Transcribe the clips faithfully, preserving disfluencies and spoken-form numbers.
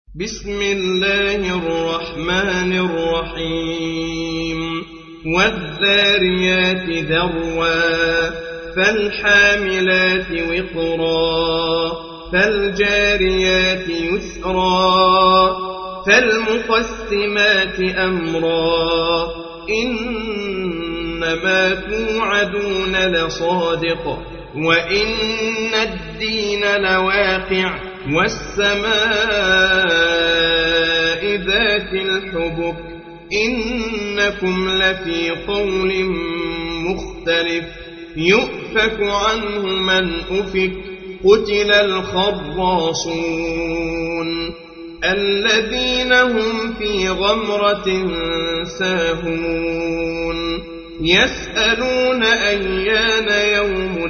بسم الله الرحمن الرحيم والذاريات ذروا فالحاملات وقرا فالجاريات يسرا فالمقسمات أمرا إنما توعدون لصادق وإن الدين لواقع والسماء ذات الحبك إنكم لفي قول مختلف يؤفك عنه من أفك قتل الخراصون الذين هم في غمرة ساهون يسألون أيان يوم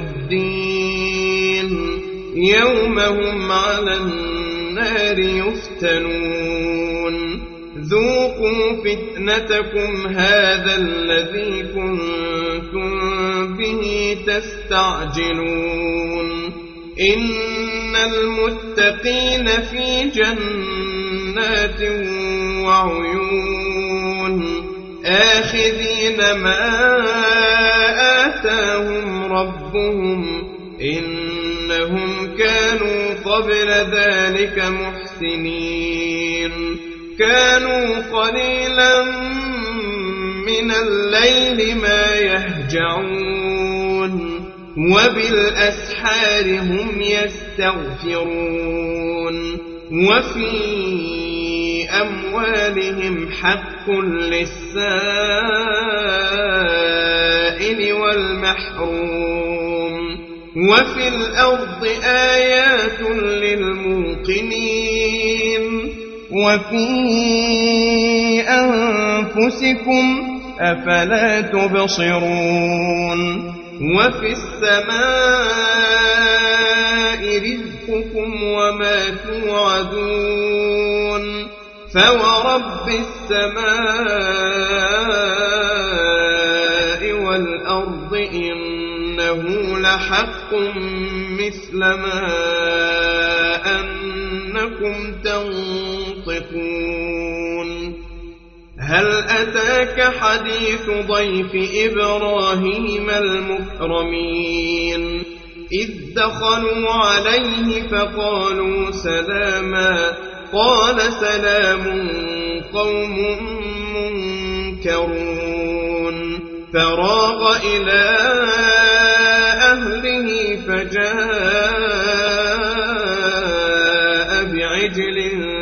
الدين يوم هم على النار يفتنون ذوقوا فتنتكم هذا الذي كنتم به تستعجلون إن المتقين في جنات وعيون آخذين ما آتاهم ربهم إنهم كانوا قبل ذلك محسنين كانوا قليلا من الليل ما يهجعون وبالأسحار هم يستغفرون وفي أموالهم حق للسائل والمحروم وفي الأرض آيات للموقنين وفي أنفسكم أفلا تبصرون وفي السماء رزقكم وما توعدون فورب السماء والأرض إنه لحق مثل ما أنكم تنطقون هل أتاك حديث ضيف إبراهيم المكرمين إذ دخلوا عليه فقالوا سلاما قال سلام قوم منكرون فراغ إلى أهله فجاء بعجل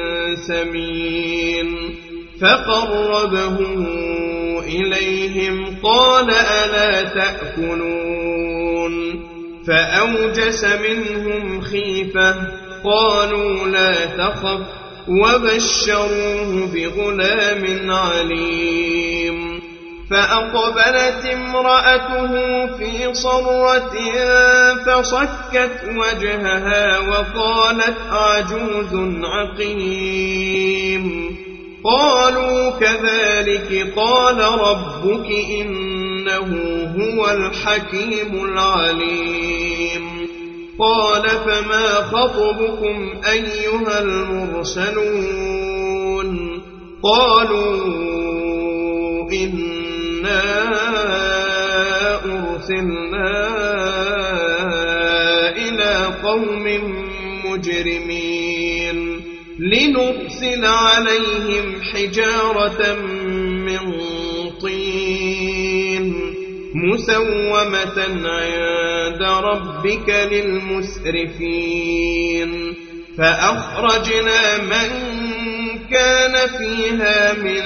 سمين فقربه إليهم قال ألا تأكلون فأوجس منهم خيفة قالوا لا تخف وبشروه بغلام عليم فأقبلت امرأته في صرة فصكت وجهها وقالت عجوز عقيم قالوا كذلك قال ربك إنه هو الحكيم العليم قال فما خطبكم أيها المرسلون قالوا إنا أرسلنا إلى قوم مجرمين لنرسل عليهم حجارة من طين مسومة عند ربك للمسرفين فأخرجنا من كان فيها من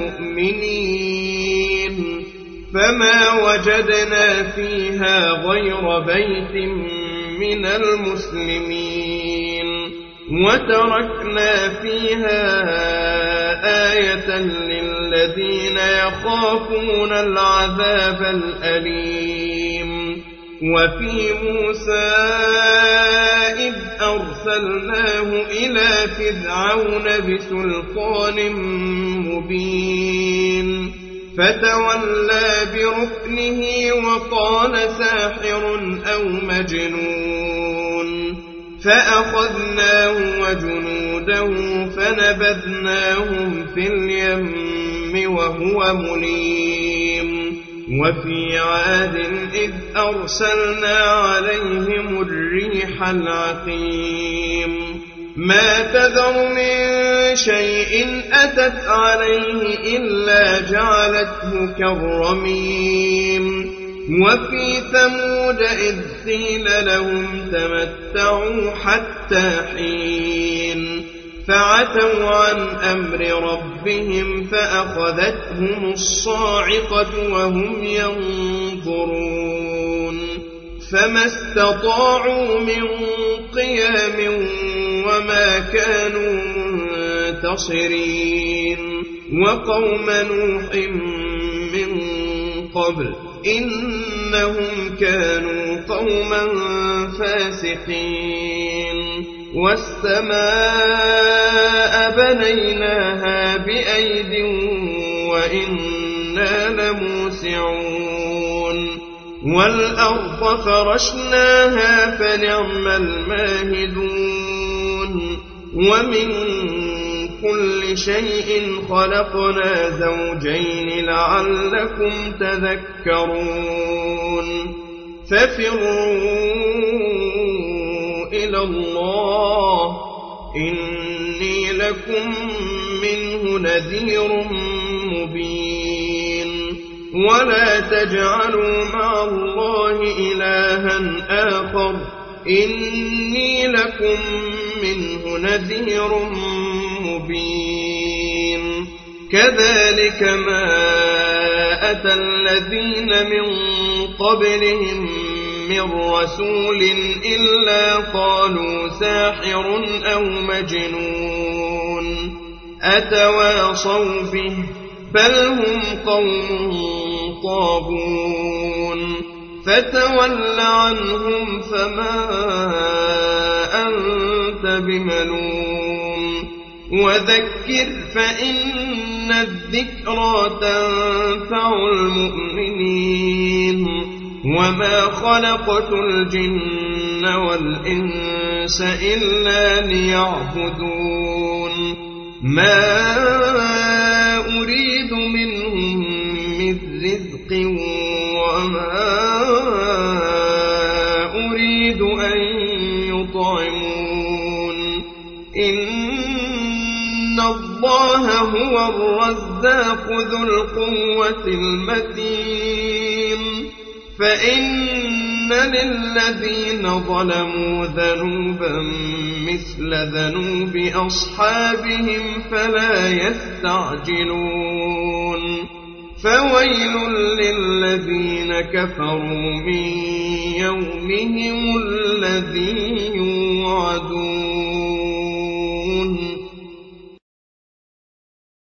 المؤمنين فما وجدنا فيها غير بيت من المسلمين وتركنا فيها آية للذين يخافون العذاب الأليم وفي موسى إذ أرسلناه إلى فرعون بسلطان مبين فتولى بركنه وقال ساحر أو مجنون فأخذناه وجنوده فنبذناهم في اليم وهو مليم وفي عاد إذ أرسلنا عليهم الريح العقيم ما تذر من شيء أتت عليه إلا جعلته كالرميم وفي ثمود إذ قيل لهم تمتعوا حتى حين فعتوا عن أمر ربهم فأخذتهم الصاعقة وهم ينظرون فما استطاعوا من قيام وما كانوا منتصرين وقوم نوح من قبل إنهم كانوا قوما فاسقين والسماء بنيناها بأيد وإنا لموسعون والأرض فرشناها فنعم الماهدون ومن كل شيء خلقنا زوجين لعلكم تذكرون ففروا إلى الله إني لكم منه نذير مبين ولا تجعلوا مع الله إلها آخر إني لكم منه نذير مبين كذلك ما أتى الذين من قبلهم من رسول إلا قالوا ساحر أو مجنون أتواصوا به بل هم قوم طاغون فتول عنهم فما أنت بملوم وذكر فإن الذكرى تنفع المؤمنين وما خلقت الجن والإنس إلا ليعبدون ما أريد منهم من رزق وما أريد أن يطعمون إن الله هو الرزاق ذو القوة المتين فإن للذين ظلموا ذنوبا مثل ذنوب أصحابهم فلا يستعجلون فويل للذين كفروا من يومهم الذي يوعدون